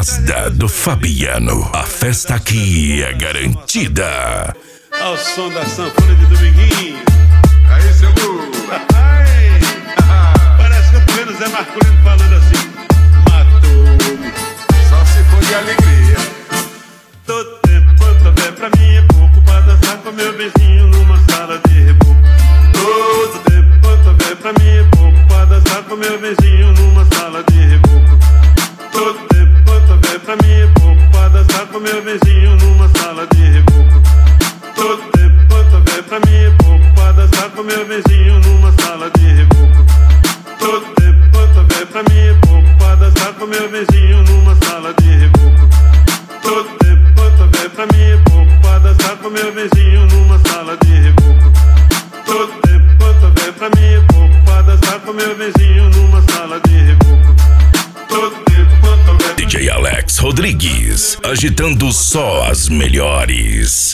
gosta do Fabiano, a festa aqui é garantida. Ao som da sanfona de Dominguinho. Aí, seu Lu. Parece que eu tô vendo Zé Marcolino falando assim: matou-me. Só se for de alegria. Todo tempo quanto houver pra mim é pouco pra dançar com meu vizinho numa sala de reboco. Todo tempo quanto houver pra mim é pouco pra dançar com meu vizinho numa sala de reboco. Todo tempo quanto houver pra mim é pouco pra dançar com meu vizinho numa sala de reboco. Todo tempo quanto houver pra mim é pouco pra dançar com meu vizinho numa sala de reboco. Todo tempo quanto houver pra mim é pouco pra dançar com meu vizinho numa sala de reboco. Todo tempo quanto houver pra mim é pouco pra dançar com meu vizinho numa sala de reboco. Todo tempo quanto houver pra mim é pouco pra dançar com meu vizinho numa sala de reboco. Todo tempo quanto houver. DJ Alex Rodrigues, agitando só as melhores.